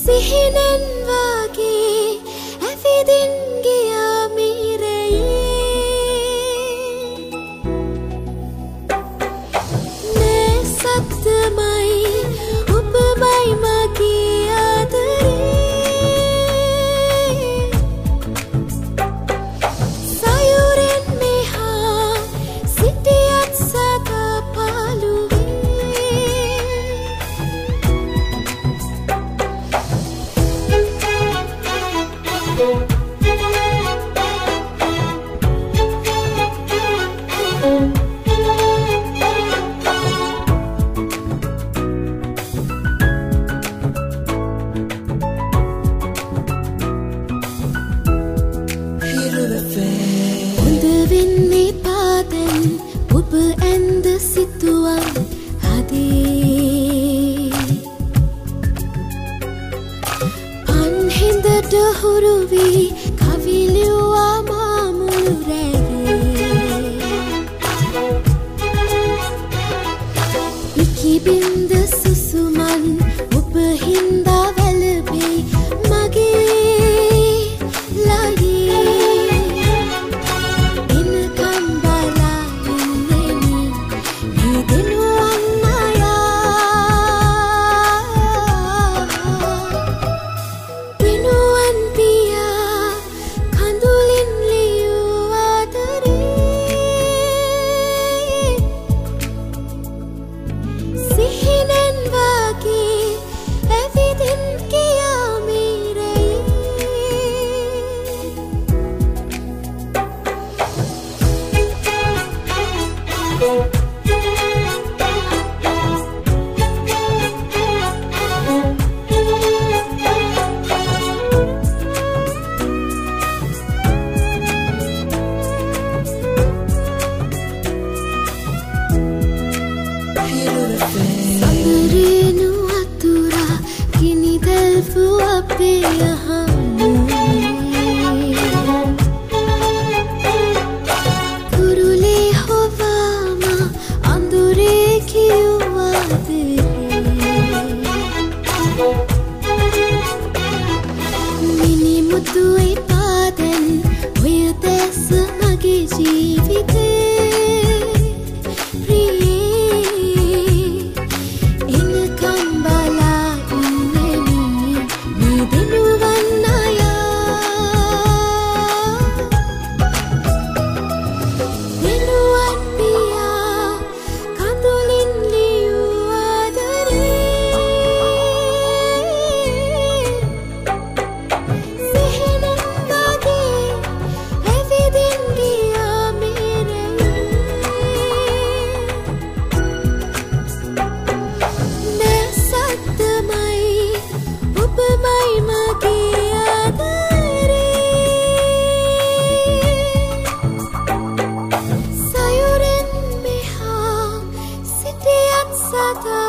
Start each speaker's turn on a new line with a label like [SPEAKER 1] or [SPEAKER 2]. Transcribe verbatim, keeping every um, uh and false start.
[SPEAKER 1] සිහිනෙන් වාගේ ඇවිදින් ගියා මිරයේ මේ සත්‍යමයි ඔබමයි මගේ ආදරේ සයුරෙන් මෙහා සිටියත් සදා පාළුවේ හොඳ වෙන්නේ පාදෙන් ඔබ ඇඳ සිතුවම් හදේ පන්හිඳට හුරු වී කවි ලිව්වා මා මුළු රැයේ ඉකිබින්ද සුසුමන් ඔබ හින්දා වැළපෙයි මගේ ලයේ එනකම් බලා ඉන්නෙමි මේ දෙනුවන් අයා දෙනුවන් පියා කඳුලින් ලියූ ආදරේ සිහිනෙන් වාගේ ඇවිදින් ගියා මිරයේ සඳරේනු අතුරා ගිනි දැල්පු අපේ යහනේ කුරුලේ හොවාම අඳුරේ කිව්වා මිනිමුතුයි පාදෙන් ඔය දැස මගේ ජීවිතේ ප්‍රියේ එනකම් බලා ඉන්නෙමි මේ දෙනුවන් අයා දෙනුවන් පියා කඳුලින් ලියූ ආදරේ සිහිනෙන් වාගේ ඇවිදින් ගියා මිරයේ මේ සත්‍යමයි ඔබමයි මගේ ආදරේ සයුරෙන් මෙහා සිටියත් සදා